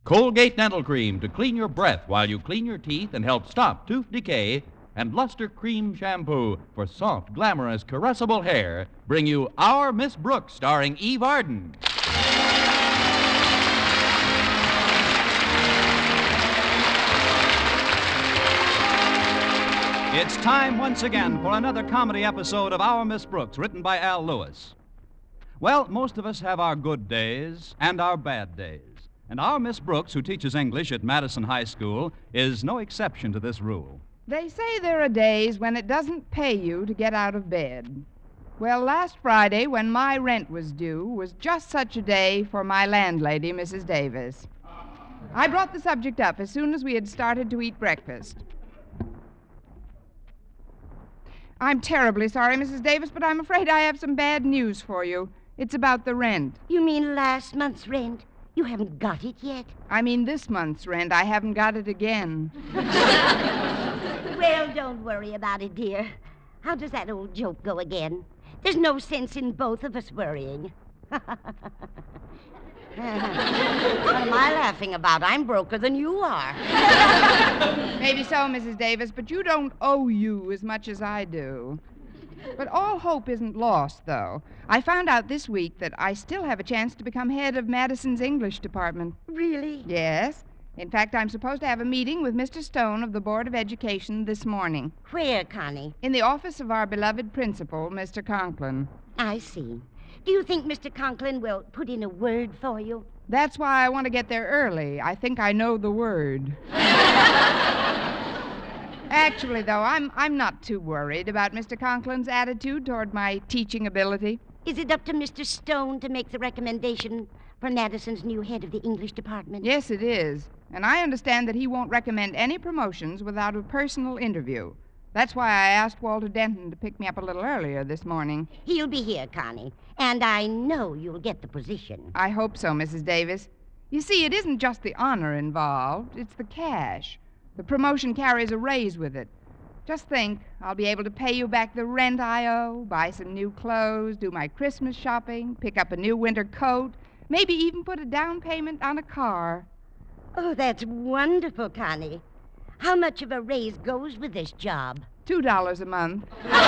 Colgate Dental Cream to clean your breath while you clean your teeth and help stop tooth decay. And Luster Cream Shampoo for soft, glamorous, caressable hair bring you Our Miss Brooks, starring Eve Arden. It's time once again for another comedy episode of Our Miss Brooks, written by Al Lewis. Well, most of us have our good days and our bad days. And our Miss Brooks, who teaches English at Madison High School, is no exception to this rule. They say there are days when it doesn't pay you to get out of bed. Well, last Friday, when my rent was due, was just such a day for my landlady, Mrs. Davis. I brought the subject up as soon as we had started to eat breakfast. I'm terribly sorry, Mrs. Davis, but I'm afraid I have some bad news for you. It's about the rent. You mean last month's rent? You haven't got it yet? I mean this month's rent. I haven't got it again. Well, don't worry about it, dear. How does that old joke go again? There's no sense in both of us worrying. What am I laughing about? I'm broker than you are. Maybe so, Mrs. Davis, but you don't owe you as much as I do. But all hope isn't lost, though. I found out this week that I still have a chance to become head of Madison's English department. Really? Yes. In fact, I'm supposed to have a meeting with Mr. Stone of the Board of Education this morning. Where, Connie? In the office of our beloved principal, Mr. Conklin. I see. Do you think Mr. Conklin will put in a word for you? That's why I want to get there early. I think I know the word. Actually, though, I'm not too worried about Mr. Conklin's attitude toward my teaching ability. Is it up to Mr. Stone to make the recommendation for Madison's new head of the English department? Yes, it is. And I understand that he won't recommend any promotions without a personal interview. That's why I asked Walter Denton to pick me up a little earlier this morning. He'll be here, Connie, and I know you'll get the position. I hope so, Mrs. Davis. You see, it isn't just the honor involved, it's the cash. The promotion carries a raise with it. Just think, I'll be able to pay you back the rent I owe, buy some new clothes, do my Christmas shopping, pick up a new winter coat, maybe even put a down payment on a car. Oh, that's wonderful, Connie. How much of a raise goes with this job? $2 a month.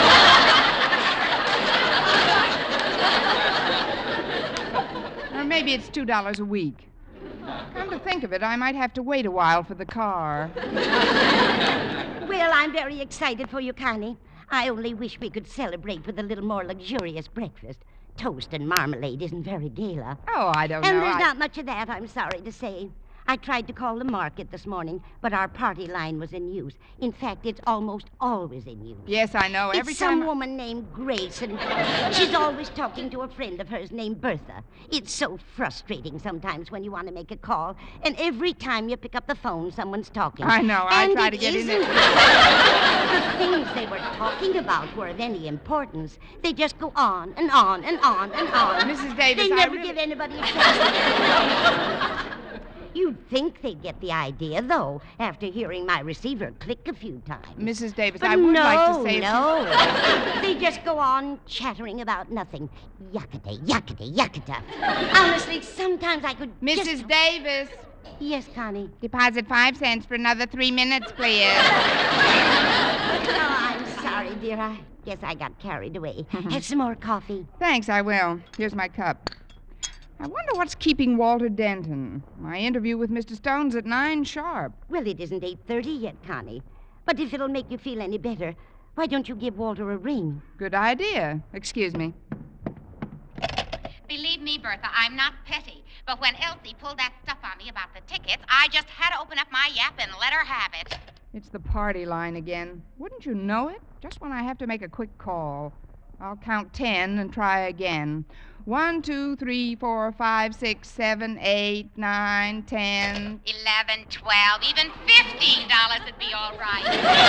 Or maybe it's $2 a week. Come to think of it, I might have to wait a while for the car. Well, I'm very excited for you, Connie. I only wish we could celebrate with a little more luxurious breakfast. Toast and marmalade isn't very gala. Oh, I don't know. And there's not much of that, I'm sorry to say. I tried to call the market this morning, but our party line was in use. In fact, it's almost always in use. Yes, I know. Every it's time some woman named Grace, and she's always talking to a friend of hers named Bertha. It's so frustrating sometimes when you want to make a call, and every time you pick up the phone, someone's talking. I know. I And try it to get in isn't. there. The things they were talking about were of any importance. They just go on and on and on and on. Mrs. Davis, They I never really- give anybody a chance. You'd think they'd get the idea, though, after hearing my receiver click a few times. Mrs. Davis, But I would no, like to say... no. They just go on chattering about nothing. Yuckata, yuckata, yuckata. Honestly, sometimes I could Mrs. just... Davis, Yes, Connie? deposit 5 cents for another 3 minutes, please. Oh, I'm sorry, dear. I guess I got carried away. Have some more coffee? Thanks, I will. Here's my cup. I wonder what's keeping Walter Denton. My interview with Mr. Stone's at 9 sharp. Well, it isn't 8:30 yet, Connie. But if it'll make you feel any better, why don't you give Walter a ring? Good idea. Excuse me. Believe me, Bertha, I'm not petty. But when Elsie pulled that stuff on me about the tickets, I just had to open up my yap and let her have it. It's the party line again. Wouldn't you know it? Just when I have to make a quick call. I'll count 10 and try again. 1, 2, 3, 4, 5, 6, 7, 8, 9, 10. 11, 12, even $15 would be all right.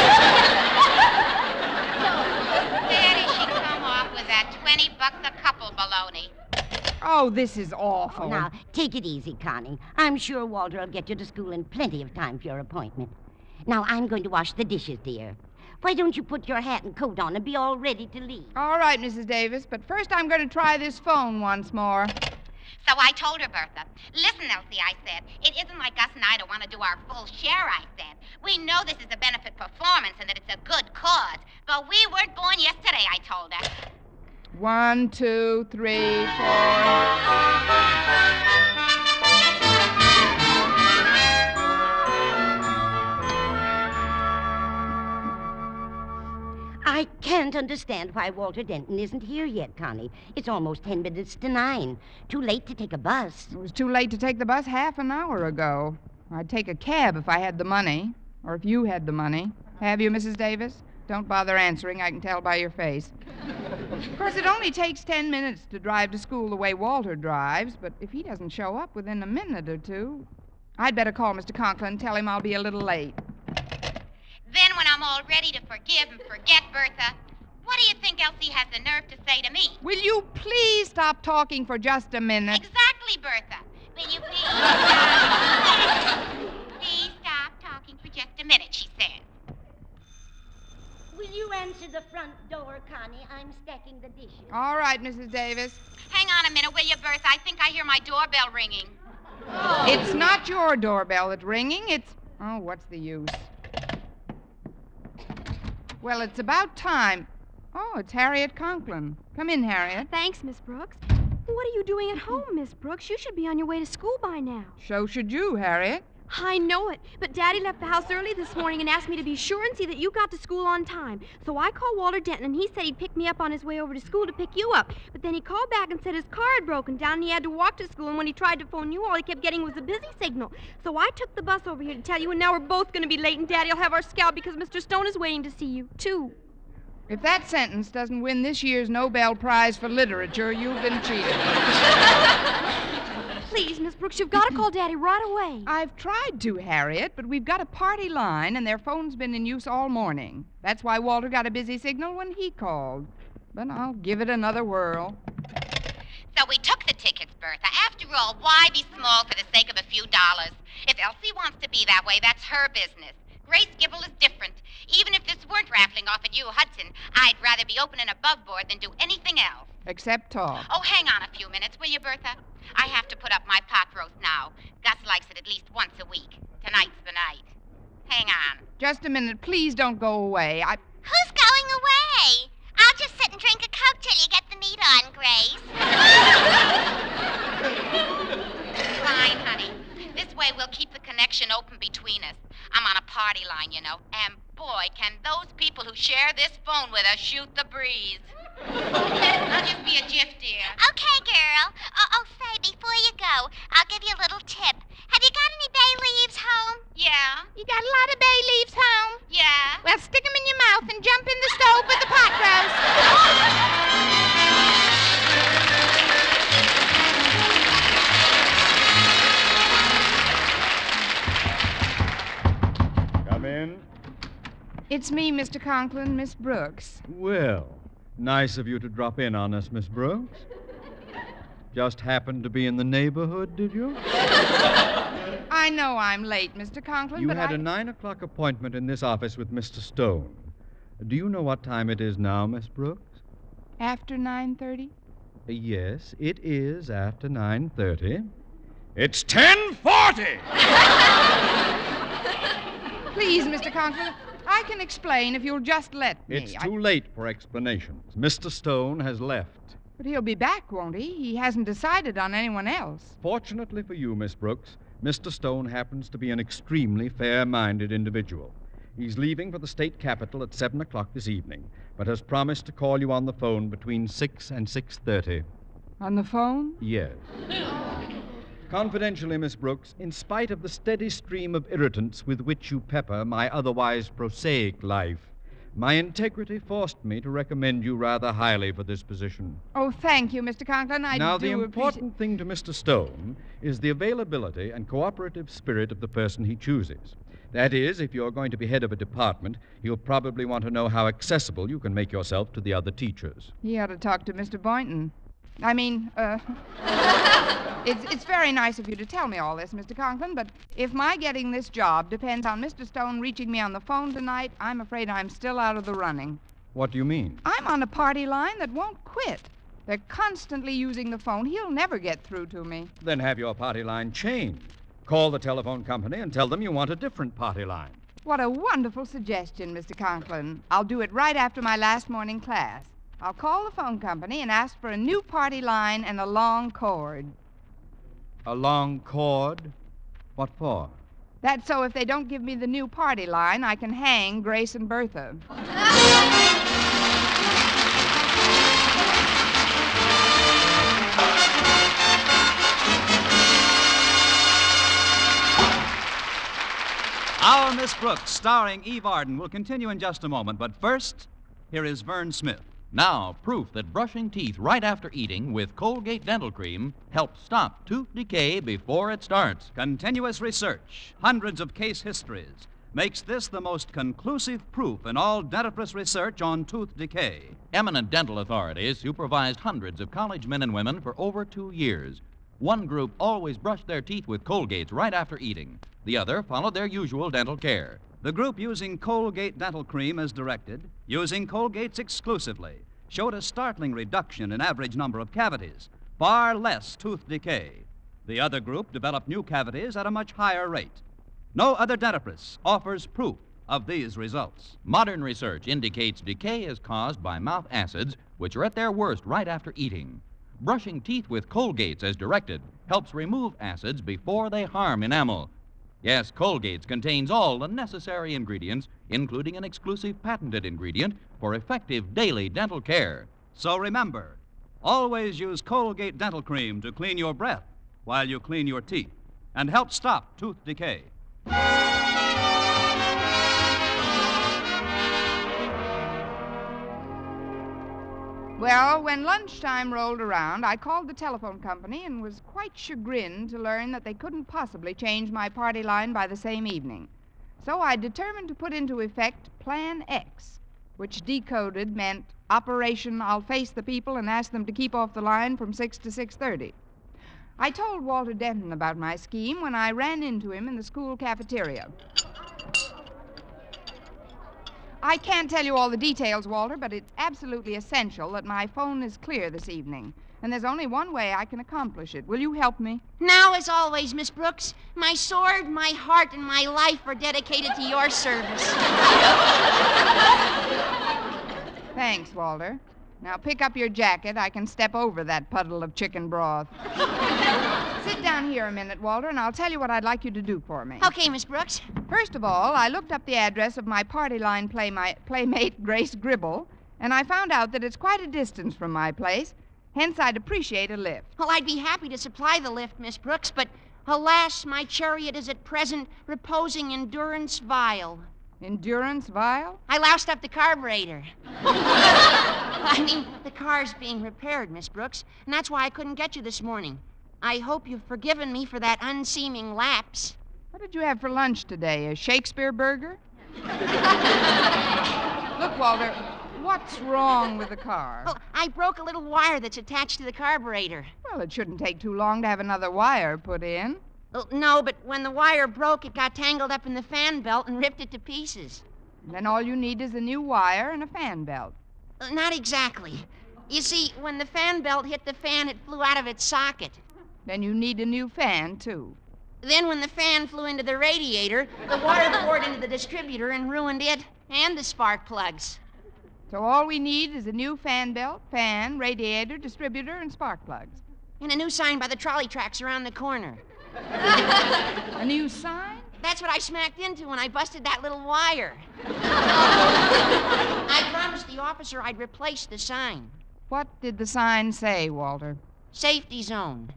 There she come off with that $20 a couple baloney. Oh, this is awful. Now, take it easy, Connie. I'm sure Walter will get you to school in plenty of time for your appointment. Now, I'm going to wash the dishes, dear. Why don't you put your hat and coat on and be all ready to leave? All right, Mrs. Davis, but first I'm going to try this phone once more. So I told her, Bertha, listen, Elsie, I said, it isn't like us and Ida want to do our full share, I said. We know this is a benefit performance and that it's a good cause, but we weren't born yesterday, I told her. 1, 2, 3, 4. I can't understand why Walter Denton isn't here yet, Connie. It's almost 10 minutes to 9. Too late to take a bus. It was too late to take the bus half an hour ago. I'd take a cab if I had the money, or if you had the money. Have you, Mrs. Davis? Don't bother answering. I can tell by your face. Of course, it only takes 10 minutes to drive to school the way Walter drives, but if he doesn't show up within a minute or two, I'd better call Mr. Conklin and tell him I'll be a little late. Then when I'm all ready to forgive and forget, Bertha, what do you think Elsie has the nerve to say to me? Will you please stop talking for just a minute? Exactly, Bertha. Will you please please stop talking for just a minute, she says. Will you answer the front door, Connie? I'm stacking the dishes. All right, Mrs. Davis. Hang on a minute, will you, Bertha? I think I hear my doorbell ringing. It's not your doorbell that's ringing. It's... Oh, what's the use? Well, it's about time. Oh, it's Harriet Conklin. Come in, Harriet. Thanks, Miss Brooks. What are you doing at home, Miss Brooks? You should be on your way to school by now. So should you, Harriet. I know it, but Daddy left the house early this morning and asked me to be sure and see that you got to school on time. So I called Walter Denton, and he said he'd pick me up on his way over to school to pick you up. But then he called back and said his car had broken down and he had to walk to school, and when he tried to phone you, all he kept getting was a busy signal. So I took the bus over here to tell you, and now we're both going to be late, and Daddy'll have our scout because Mr. Stone is waiting to see you, too. If that sentence doesn't win this year's Nobel Prize for Literature, you've been cheated. Please, Miss Brooks, you've got to call Daddy right away. I've tried to, Harriet, but we've got a party line, and their phone's been in use all morning. That's why Walter got a busy signal when he called. But I'll give it another whirl. So we took the tickets, Bertha. After all, why be small for the sake of a few dollars? If Elsie wants to be that way, that's her business. Grace Gibble is different. Even if this weren't raffling off at you, Hudson, I'd rather be open and above board than do anything else. Except talk. Oh, hang on a few minutes, will you, Bertha? I have to put up my pot roast now. Gus likes it at least once a week. Tonight's the night. Hang on. Just a minute. Please don't go away. Who's going away? I'll just sit and drink a Coke till you get the meat on, Grace. Fine, honey. This way we'll keep the connection open between us. I'm on a party line, you know. And boy, can those people who share this phone with us shoot the breeze. I'll just be a jiff, dear. Okay, girl. Oh, say, before you go, I'll give you a little tip. Have you got any bay leaves home? Yeah. You got a lot of bay leaves home? Yeah. Well, stick them in your mouth and jump in the stove with the pot roast. Come in. It's me, Mr. Conklin, Miss Brooks. Well, nice of you to drop in on us, Miss Brooks. Just happened to be in the neighborhood, did you? I know I'm late, Mr. Conklin, You but had I... a 9 o'clock appointment in this office with Mr. Stone. Do you know what time it is now, Miss Brooks? After 9:30? Yes, it is after 9:30. It's 10:40! Please, Mr. Conklin, I can explain if you'll just let me. It's too late for explanations. Mr. Stone has left. But he'll be back, won't he? He hasn't decided on anyone else. Fortunately for you, Miss Brooks, Mr. Stone happens to be an extremely fair-minded individual. He's leaving for the state capitol at 7 o'clock this evening, but has promised to call you on the phone between 6 and 6:30. On the phone? Yes. Confidentially, Miss Brooks, in spite of the steady stream of irritants with which you pepper my otherwise prosaic life, my integrity forced me to recommend you rather highly for this position. Oh, thank you, Mr. Conklin. Now, the important thing to Mr. Stone is the availability and cooperative spirit of the person he chooses. That is, if you're going to be head of a department, he'll probably want to know how accessible you can make yourself to the other teachers. He ought to talk to Mr. Boynton. It's very nice of you to tell me all this, Mr. Conklin, but if my getting this job depends on Mr. Stone reaching me on the phone tonight, I'm afraid I'm still out of the running. What do you mean? I'm on a party line that won't quit. They're constantly using the phone. He'll never get through to me. Then have your party line changed. Call the telephone company and tell them you want a different party line. What a wonderful suggestion, Mr. Conklin. I'll do it right after my last morning class. I'll call the phone company and ask for a new party line and a long cord. A long cord? What for? That's so if they don't give me the new party line, I can hang Grace and Bertha. Our Miss Brooks, starring Eve Arden, will continue in just a moment. But first, here is Vern Smith. Now, proof that brushing teeth right after eating with Colgate Dental Cream helps stop tooth decay before it starts. Continuous research, hundreds of case histories, makes this the most conclusive proof in all dentifrice research on tooth decay. Eminent dental authorities supervised hundreds of college men and women for over 2 years. One group always brushed their teeth with Colgates right after eating. The other followed their usual dental care. The group using Colgate Dental Cream as directed, using Colgates exclusively, showed a startling reduction in average number of cavities, far less tooth decay. The other group developed new cavities at a much higher rate. No other dentifrice offers proof of these results. Modern research indicates decay is caused by mouth acids, which are at their worst right after eating. Brushing teeth with Colgates as directed helps remove acids before they harm enamel. Yes, Colgates contains all the necessary ingredients, including an exclusive patented ingredient for effective daily dental care. So remember, always use Colgate Dental Cream to clean your breath while you clean your teeth and help stop tooth decay. Well, when lunchtime rolled around, I called the telephone company and was quite chagrined to learn that they couldn't possibly change my party line by the same evening. So I determined to put into effect Plan X, which decoded meant Operation I'll Face the People and Ask Them to Keep Off the Line from 6 to 6:30. I told Walter Denton about my scheme when I ran into him in the school cafeteria. I can't tell you all the details, Walter, but it's absolutely essential that my phone is clear this evening. And there's only one way I can accomplish it. Will you help me? Now, as always, Miss Brooks, my sword, my heart, and my life are dedicated to your service. Thanks, Walter. Now pick up your jacket. I can step over that puddle of chicken broth. Sit down here a minute, Walter, and I'll tell you what I'd like you to do for me. Okay, Miss Brooks. First of all, I looked up the address of my party line playmate, Grace Gribble, and I found out that it's quite a distance from my place. Hence, I'd appreciate a lift. Well, I'd be happy to supply the lift, Miss Brooks, but alas, my chariot is at present reposing in durance vile. Endurance vile? I loused up the carburetor. I mean, the car's being repaired, Miss Brooks, and that's why I couldn't get you this morning. I hope you've forgiven me for that unseeming lapse. What did you have for lunch today? A Shakespeare burger? Look, Walter, what's wrong with the car? Well, I broke a little wire that's attached to the carburetor. Well, it shouldn't take too long to have another wire put in. Well, no, but when the wire broke, it got tangled up in the fan belt and ripped it to pieces. Then all you need is a new wire and a fan belt. Not exactly. You see, when the fan belt hit the fan, it flew out of its socket. Then you need a new fan, too. Then when the fan flew into the radiator, the water poured into the distributor and ruined it and the spark plugs. So all we need is a new fan belt, fan, radiator, distributor, and spark plugs. And a new sign by the trolley tracks around the corner. A new sign? That's what I smacked into when I busted that little wire. I promised the officer I'd replace the sign. What did the sign say, Walter? Safety zone.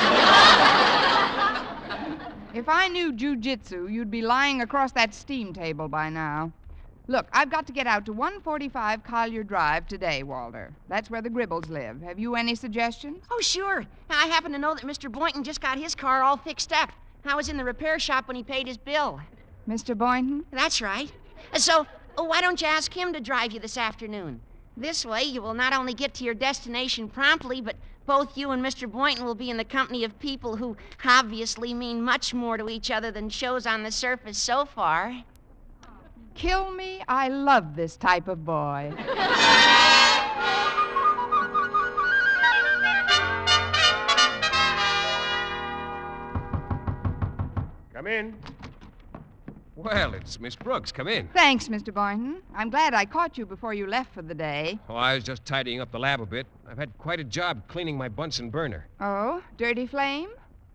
If I knew jujitsu, you'd be lying across that steam table by now. Look, I've got to get out to 145 Collier Drive today, Walter. That's where the Gribbles live. Have you any suggestions? Oh, sure. I happen to know that Mr. Boynton just got his car all fixed up. I was in the repair shop when he paid his bill. Mr. Boynton? That's right. So, why don't you ask him to drive you this afternoon? This way, you will not only get to your destination promptly, but both you and Mr. Boynton will be in the company of people who obviously mean much more to each other than shows on the surface so far. Kill me, I love this type of boy. Come in. Well, it's Miss Brooks. Come in. Thanks, Mr. Boynton. I'm glad I caught you before you left for the day. Oh, I was just tidying up the lab a bit. I've had quite a job cleaning my Bunsen burner. Oh, dirty flame?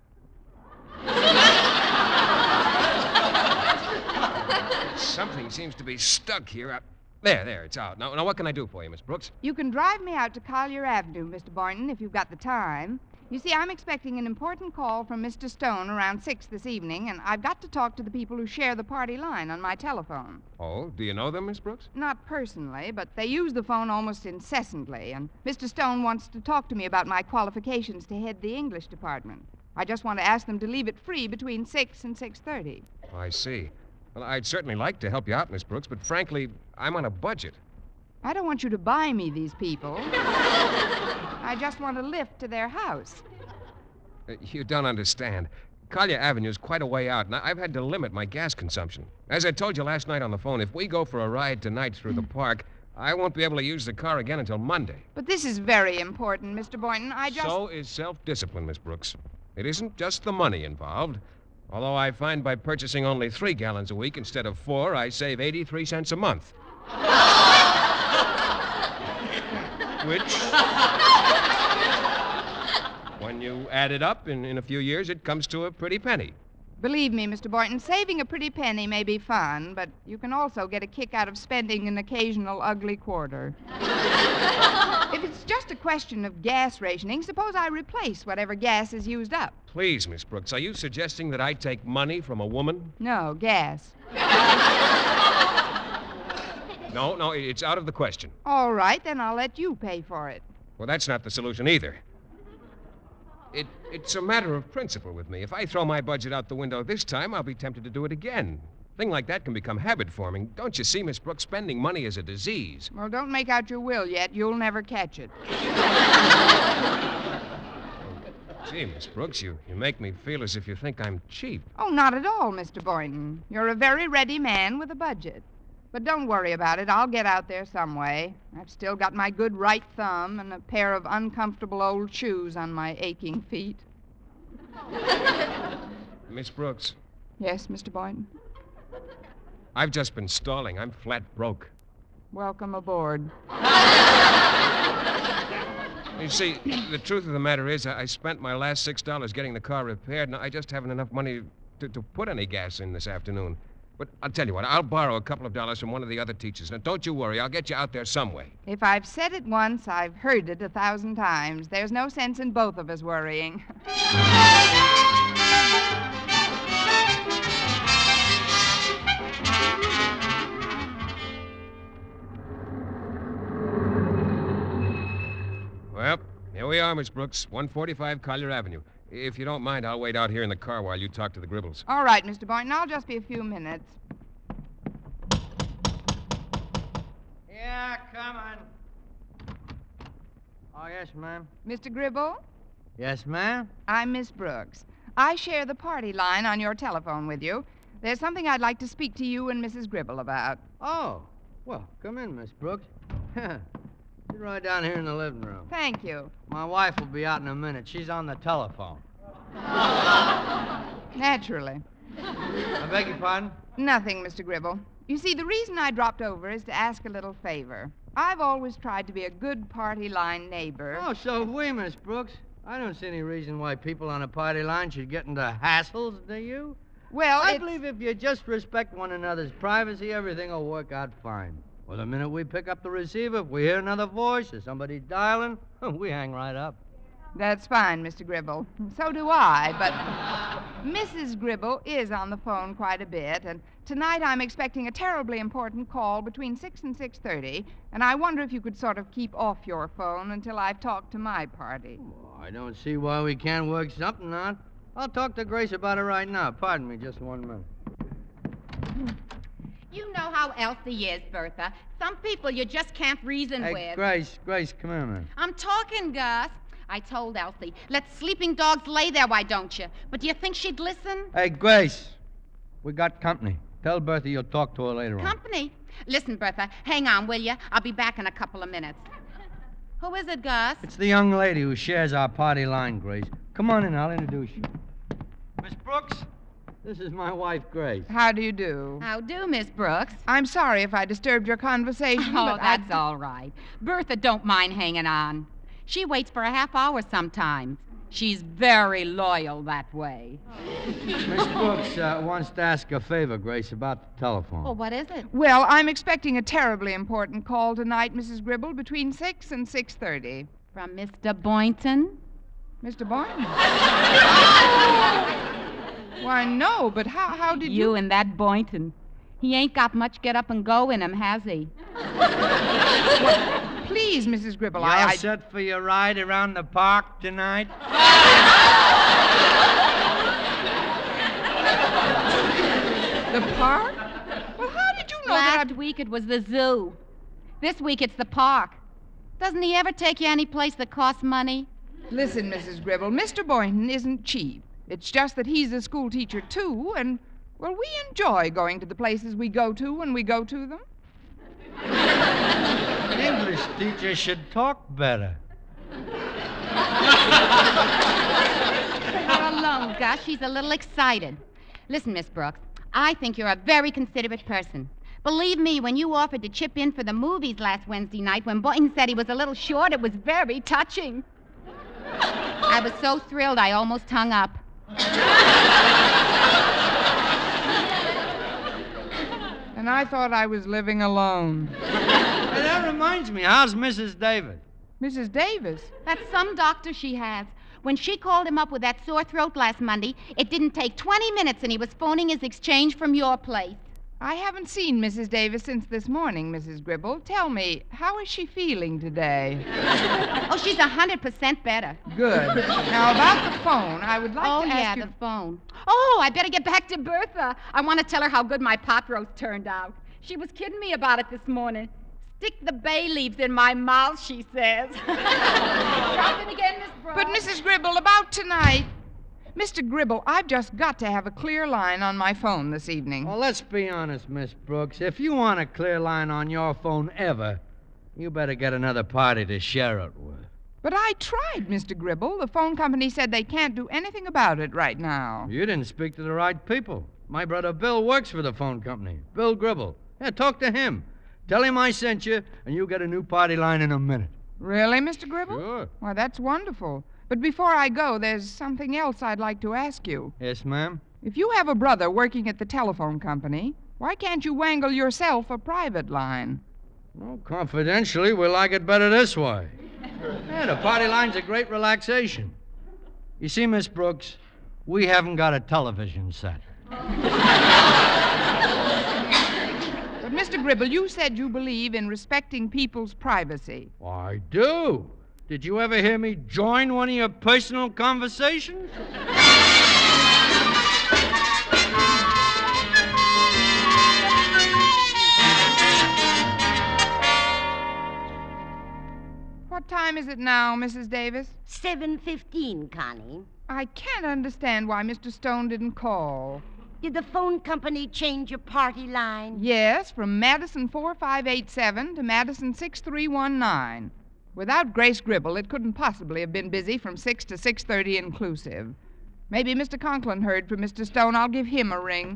Something seems to be stuck here. There, it's out. Now, what can I do for you, Miss Brooks? You can drive me out to Collier Avenue, Mr. Boynton, if you've got the time. You see, I'm expecting an important call from Mr. Stone around 6 this evening, and I've got to talk to the people who share the party line on my telephone. Oh, do you know them, Miss Brooks? Not personally, but they use the phone almost incessantly, and Mr. Stone wants to talk to me about my qualifications to head the English department. I just want to ask them to leave it free between 6 and 6:30. Oh, I see. Well, I'd certainly like to help you out, Miss Brooks, but frankly, I'm on a budget. I don't want you to buy me these people. I just want a lift to their house. You don't understand. Collier Avenue is quite a way out, and I've had to limit my gas consumption. As I told you last night on the phone, if we go for a ride tonight through the park, I won't be able to use the car again until Monday. But this is very important, Mr. Boynton. So is self-discipline, Miss Brooks. It isn't just the money involved. Although I find by purchasing only 3 gallons a week instead of 4, I save 83 cents a month. Which, when you add it up in a few years, it comes to a pretty penny. Believe me, Mr. Boynton, saving a pretty penny may be fun, but you can also get a kick out of spending an occasional ugly quarter. If it's just a question of gas rationing, suppose I replace whatever gas is used up. Please, Miss Brooks, are you suggesting that I take money from a woman? No, gas. No, it's out of the question. All right, then I'll let you pay for it. Well, that's not the solution either. It's a matter of principle with me. If I throw my budget out the window this time, I'll be tempted to do it again. A thing like that can become habit-forming. Don't you see, Miss Brooks, spending money is a disease. Well, don't make out your will yet. You'll never catch it. Gee, Miss Brooks, you make me feel as if you think I'm cheap. Oh, not at all, Mr. Boynton. You're a very ready man with a budget. But don't worry about it. I'll get out there some way. I've still got my good right thumb and a pair of uncomfortable old shoes on my aching feet. Miss Brooks. Yes, Mr. Boynton? I've just been stalling. I'm flat broke. Welcome aboard. You see, the truth of the matter is I spent my last $6 getting the car repaired, and I just haven't enough money to put any gas in this afternoon. But I'll tell you what, I'll borrow a couple of dollars from one of the other teachers. Now, don't you worry. I'll get you out there some way. If I've said it once, I've heard it 1,000 times. There's no sense in both of us worrying. Well, here we are, Miss Brooks, 145 Collier Avenue. If you don't mind, I'll wait out here in the car while you talk to the Gribbles. All right, Mr. Boynton. I'll just be a few minutes. Yeah, coming. Oh, yes, ma'am. Mr. Gribble? Yes, ma'am? I'm Miss Brooks. I share the party line on your telephone with you. There's something I'd like to speak to you and Mrs. Gribble about. Oh, well, come in, Miss Brooks. Sit right down here in the living room. Thank you. My wife will be out in a minute. She's on the telephone. Naturally. I beg your pardon? Nothing, Mr. Gribble. You see, the reason I dropped over is to ask a little favor. I've always tried to be a good party line neighbor. Oh, so have we, Miss Brooks. I don't see any reason why people on a party line should get into hassles, do you? Well, I believe if you just respect one another's privacy, everything will work out fine. Well, the minute we pick up the receiver, if we hear another voice or somebody dialing, we hang right up. That's fine, Mr. Gribble. So do I, but Mrs. Gribble is on the phone quite a bit, and tonight I'm expecting a terribly important call between 6 and 6:30, and I wonder if you could sort of keep off your phone until I've talked to my party. Well, I don't see why we can't work something out. I'll talk to Grace about it right now. Pardon me, just 1 minute. You know how Elsie is, Bertha. Some people you just can't reason with. Grace, come here a minute. I'm talking, Gus. I told Elsie, let sleeping dogs lay there, why don't you? But do you think she'd listen? Hey, Grace, we got company. Tell Bertha you'll talk to her later on. Company? Listen, Bertha, hang on, will you? I'll be back in a couple of minutes. Who is it, Gus? It's the young lady who shares our party line, Grace. Come on in, I'll introduce you. Miss Brooks, This is my wife, Grace. How do you do? How do, Miss Brooks? I'm sorry if I disturbed your conversation, Oh, but that's all right. Bertha don't mind hanging on. She waits for a half hour sometimes. She's very loyal that way. Miss Brooks wants to ask a favor, Grace, about the telephone. Well, what is it? Well, I'm expecting a terribly important call tonight, Mrs. Gribble, between 6 and 6:30. From Mr. Boynton? Mr. Boynton? Why, no, but how did You and that Boynton. He ain't got much get up and go in him, has he? Please, Mrs. Gribble, You all set for your ride around the park tonight? The park? Well, how did you know that Last week it was the zoo. This week it's the park. Doesn't he ever take you any place that costs money? Listen, Mrs. Gribble, Mr. Boynton isn't cheap. It's just that he's a school teacher, too, and, well, we enjoy going to the places we go to when we go to them. An English teacher should talk better. You're alone, Gus. She's a little excited. Listen, Miss Brooks, I think you're a very considerate person. Believe me, when you offered to chip in for the movies last Wednesday night when Boynton said he was a little short, it was very touching. I was so thrilled I almost hung up. And I thought I was living alone. Hey, that reminds me, how's Mrs. Davis? Mrs. Davis? That's some doctor she has. When she called him up with that sore throat last Monday, it didn't take 20 minutes and he was phoning his exchange from your place. I haven't seen Mrs. Davis since this morning, Mrs. Gribble. Tell me, how is she feeling today? Oh, she's 100% better. Good. Now, about the phone, I would like to ask you... the phone. Oh, I better get back to Bertha. I want to tell her how good my pot roast turned out. She was kidding me about it this morning. Stick the bay leaves in my mouth, she says. Drop in again, Miss Brooks. But, Mrs. Gribble, about tonight... Mr. Gribble, I've just got to have a clear line on my phone this evening. Well, let's be honest, Miss Brooks. If you want a clear line on your phone ever, you better get another party to share it with. But I tried, Mr. Gribble. The phone company said they can't do anything about it right now. You didn't speak to the right people. My brother Bill works for the phone company. Bill Gribble. Yeah, talk to him. Tell him I sent you, and you'll get a new party line in a minute. Really, Mr. Gribble? Sure. Why, that's wonderful. But before I go, there's something else I'd like to ask you. Yes, ma'am? If you have a brother working at the telephone company, why can't you wangle yourself a private line? Well, confidentially, we like it better this way. Yeah, the party line's a great relaxation. You see, Miss Brooks, we haven't got a television set. But, Mr. Gribble, you said you believe in respecting people's privacy. I do. Did you ever hear me join one of your personal conversations? What time is it now, Mrs. Davis? 7:15, Connie. I can't understand why Mr. Stone didn't call. Did the phone company change your party line? Yes, from Madison 4587 to Madison 6319. Without Grace Gribble, it couldn't possibly have been busy from 6 to 6:30 inclusive. Maybe Mr. Conklin heard from Mr. Stone. I'll give him a ring.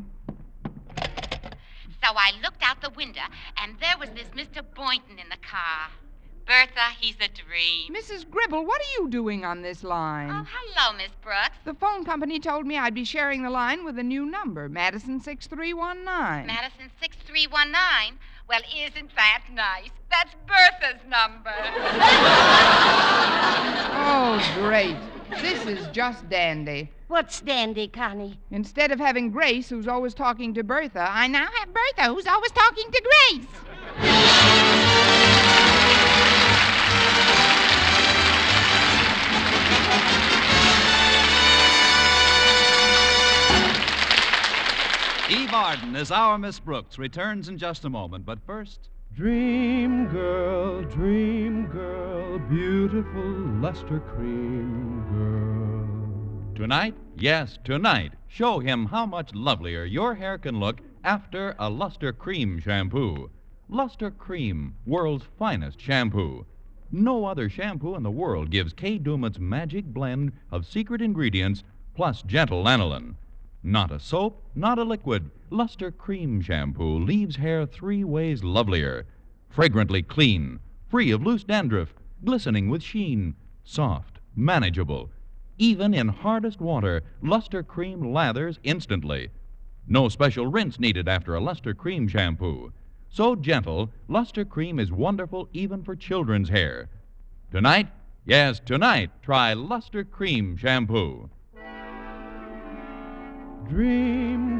So I looked out the window, and there was this Mr. Boynton in the car. Bertha, he's a dream. Mrs. Gribble, what are you doing on this line? Oh, hello, Miss Brooks. The phone company told me I'd be sharing the line with a new number, Madison 6319. Madison 6319? Well, isn't that nice? That's Bertha's number. Oh, great. This is just dandy. What's dandy, Connie? Instead of having Grace, who's always talking to Bertha, I now have Bertha, who's always talking to Grace. Eve Arden as our Miss Brooks returns in just a moment, but first... Dream girl, beautiful luster cream girl. Tonight? Yes, tonight. Show him how much lovelier your hair can look after a Luster Cream shampoo. Luster Cream, world's finest shampoo. No other shampoo in the world gives Kay Daumit's magic blend of secret ingredients plus gentle lanolin. Not a soap, not a liquid. Luster Cream Shampoo leaves hair 3 ways lovelier. Fragrantly clean, free of loose dandruff, glistening with sheen, soft, manageable. Even in hardest water, Luster Cream lathers instantly. No special rinse needed after a Luster Cream Shampoo. So gentle, Luster Cream is wonderful even for children's hair. Tonight, yes, tonight, try Luster Cream Shampoo. Dream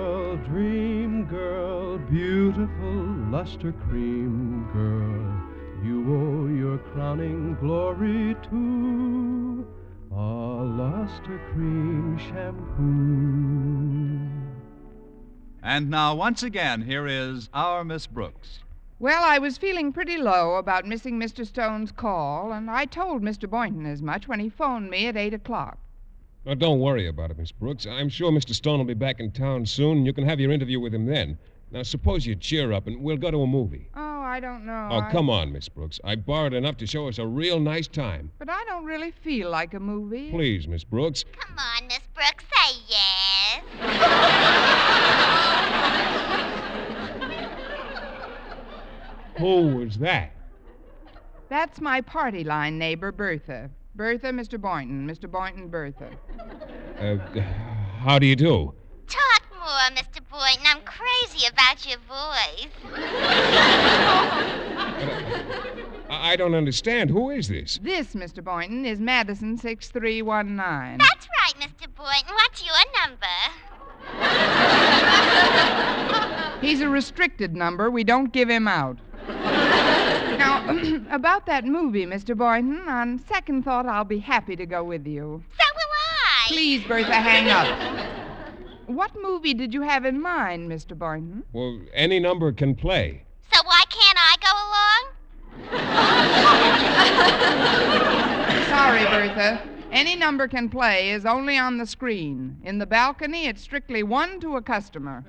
girl, beautiful luster cream girl, you owe your crowning glory to a luster cream shampoo. And now, once again, here is our Miss Brooks. Well, I was feeling pretty low about missing Mr. Stone's call, and I told Mr. Boynton as much when he phoned me at 8 o'clock. Now, don't worry about it, Miss Brooks. I'm sure Mr. Stone will be back in town soon, and you can have your interview with him then. Now, suppose you cheer up, and we'll go to a movie. Oh, I don't know. Oh, come on, Miss Brooks. I borrowed enough to show us a real nice time. But I don't really feel like a movie. Please, Miss Brooks. Come on, Miss Brooks, say yes. Who was that? That's my party line neighbor, Bertha. Bertha, Mr. Boynton. Mr. Boynton, Bertha. How do you do? Talk more, Mr. Boynton. I'm crazy about your voice. I don't understand. Who is this? This, Mr. Boynton, is Madison 6319. That's right, Mr. Boynton. What's your number? He's a restricted number. We don't give him out. Now, about that movie, Mr. Boynton, on second thought, I'll be happy to go with you. So will I. Please, Bertha, hang up. What movie did you have in mind, Mr. Boynton? Well, any number can play. So why can't I go along? Sorry, Bertha. Any number can play is only on the screen. In the balcony, it's strictly 1 to a customer.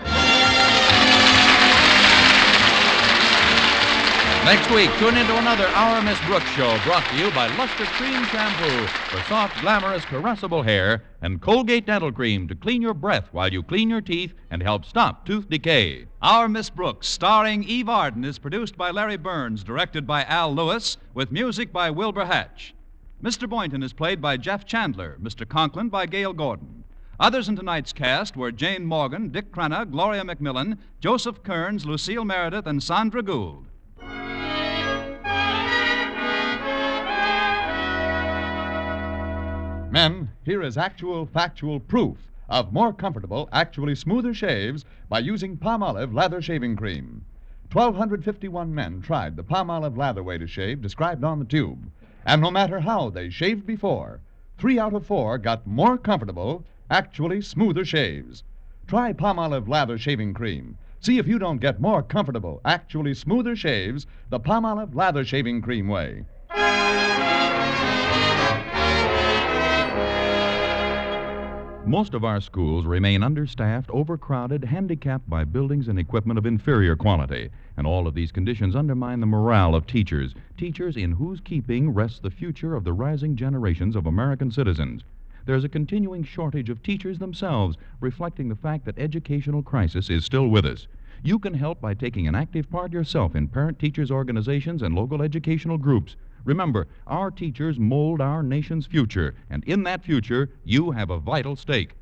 Next week, tune into another Our Miss Brooks show brought to you by Luster Cream Shampoo for soft, glamorous, caressable hair and Colgate Dental Cream to clean your breath while you clean your teeth and help stop tooth decay. Our Miss Brooks, starring Eve Arden, is produced by Larry Burns, directed by Al Lewis, with music by Wilbur Hatch. Mr. Boynton is played by Jeff Chandler, Mr. Conklin by Gail Gordon. Others in tonight's cast were Jane Morgan, Dick Crenna, Gloria McMillan, Joseph Kearns, Lucille Meredith, and Sandra Gould. Men, here is actual, factual proof of more comfortable, actually smoother shaves by using Palmolive Lather Shaving Cream. 1,251 men tried the Palmolive Lather way to shave described on the tube. And no matter how they shaved before, 3 out of 4 got more comfortable, actually smoother shaves. Try Palmolive Lather Shaving Cream. See if you don't get more comfortable, actually smoother shaves the Palmolive Lather Shaving Cream way. Most of our schools remain understaffed, overcrowded, handicapped by buildings and equipment of inferior quality. And all of these conditions undermine the morale of teachers, teachers in whose keeping rests the future of the rising generations of American citizens. There's a continuing shortage of teachers themselves, reflecting the fact that educational crisis is still with us. You can help by taking an active part yourself in parent-teachers organizations and local educational groups. Remember, our teachers mold our nation's future, and in that future, you have a vital stake.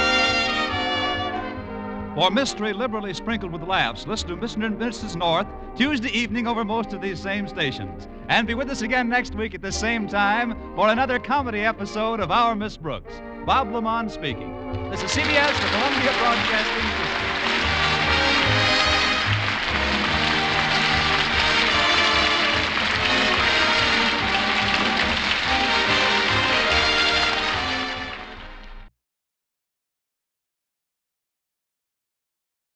For mystery liberally sprinkled with laughs, listen to Mr. and Mrs. North Tuesday evening over most of these same stations. And be with us again next week at the same time for another comedy episode of Our Miss Brooks. Bob Lamont speaking. This is CBS, the Columbia Broadcasting System.